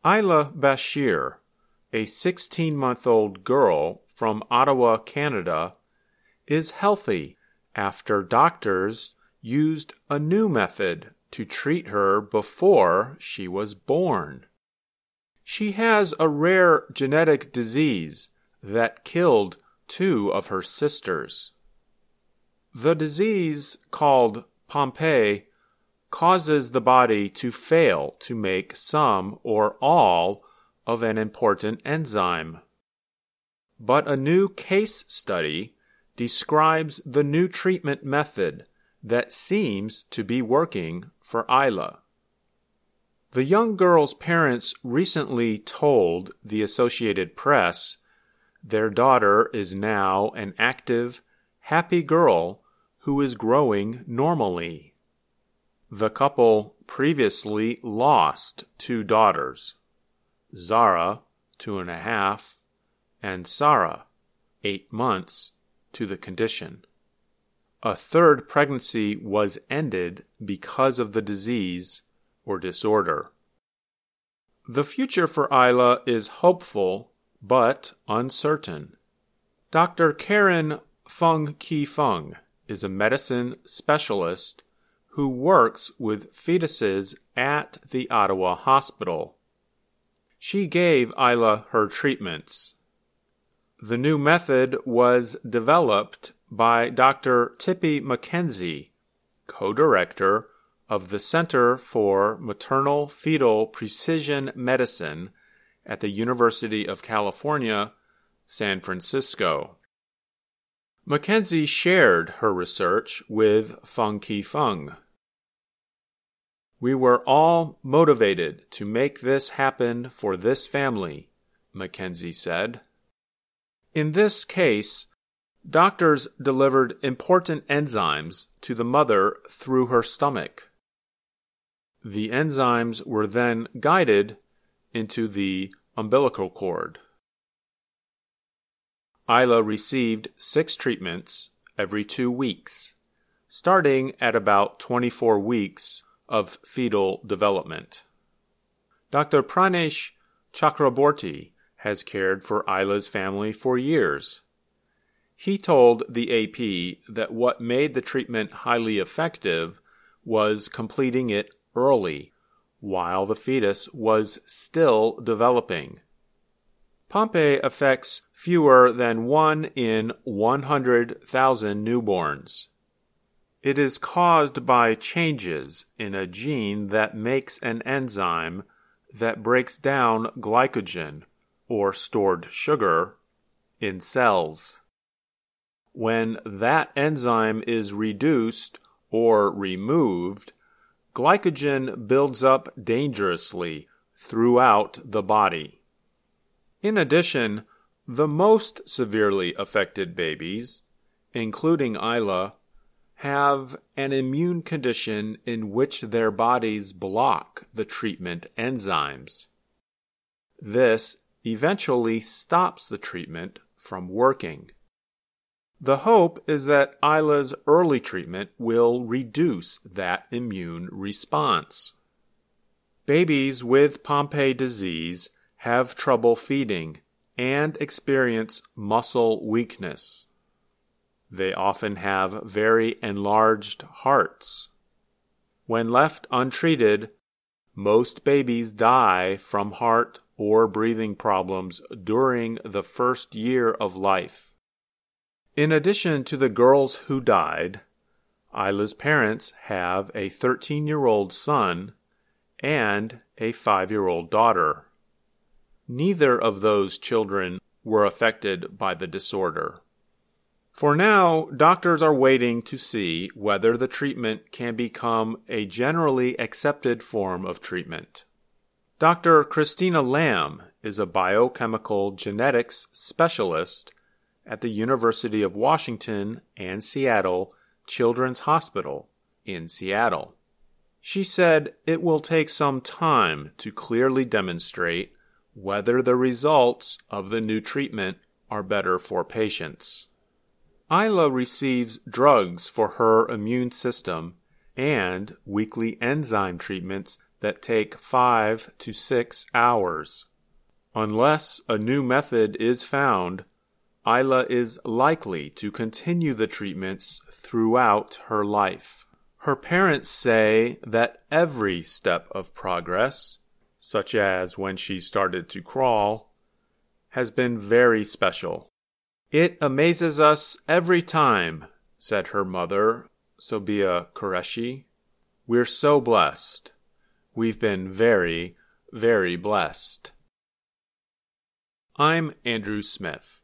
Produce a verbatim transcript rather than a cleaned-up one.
Isla Bashir, a sixteen-month-old girl from Ottawa, Canada, is healthy after doctors used a new method to treat her before she was born. She has a rare genetic disease that killed two of her sisters. The disease, called Pompe, causes the body to fail to make some or all of an important enzyme. But a new case study describes the new treatment method that seems to be working for Isla. The young girl's parents recently told the Associated Press their daughter is now an active, happy girl who is growing normally. The couple previously lost two daughters, Zara, two and a half, and Sarah, eight months, to the condition. A third pregnancy was ended because of the disease or disorder. The future for Isla is hopeful but uncertain. Doctor Karen Fung Ki Fung is a medicine specialist who works with fetuses at the Ottawa Hospital. She gave Isla her treatments. The new method was developed by Doctor Tippy McKenzie, co-director of the Center for Maternal Fetal Precision Medicine at the University of California, San Francisco. McKenzie shared her research with Fung Ki Fung. "We were all motivated to make this happen for this family," McKenzie said. In this case, doctors delivered important enzymes to the mother through her stomach. The enzymes were then guided into the umbilical cord. Isla received six treatments every two weeks, starting at about twenty-four weeks of fetal development. Doctor Pranesh Chakraborty has cared for Isla's family for years. He told the A P that what made the treatment highly effective was completing it early, while the fetus was still developing. Pompe affects fewer than one in one hundred thousand newborns. It is caused by changes in a gene that makes an enzyme that breaks down glycogen, or stored sugar, in cells. When that enzyme is reduced or removed, glycogen builds up dangerously throughout the body. In addition, the most severely affected babies, including Isla, have an immune condition in which their bodies block the treatment enzymes. This eventually stops the treatment from working. The hope is that Isla's early treatment will reduce that immune response. Babies with Pompe disease have trouble feeding and experience muscle weakness. They often have very enlarged hearts. When left untreated, most babies die from heart or breathing problems during the first year of life. In addition to the girls who died, Isla's parents have a thirteen-year-old son and a five-year-old daughter. Neither of those children were affected by the disorder. For now, doctors are waiting to see whether the treatment can become a generally accepted form of treatment. Doctor Christina Lamb is a biochemical genetics specialist at the University of Washington and Seattle Children's Hospital in Seattle. She said it will take some time to clearly demonstrate whether the results of the new treatment are better for patients. Isla receives drugs for her immune system and weekly enzyme treatments that take five to six hours. Unless a new method is found, Isla is likely to continue the treatments throughout her life. Her parents say that every step of progress, such as when she started to crawl, has been very special. "It amazes us every time," said her mother, Sobia Qureshi. "We're so blessed. We've been very, very blessed." I'm Andrew Smith.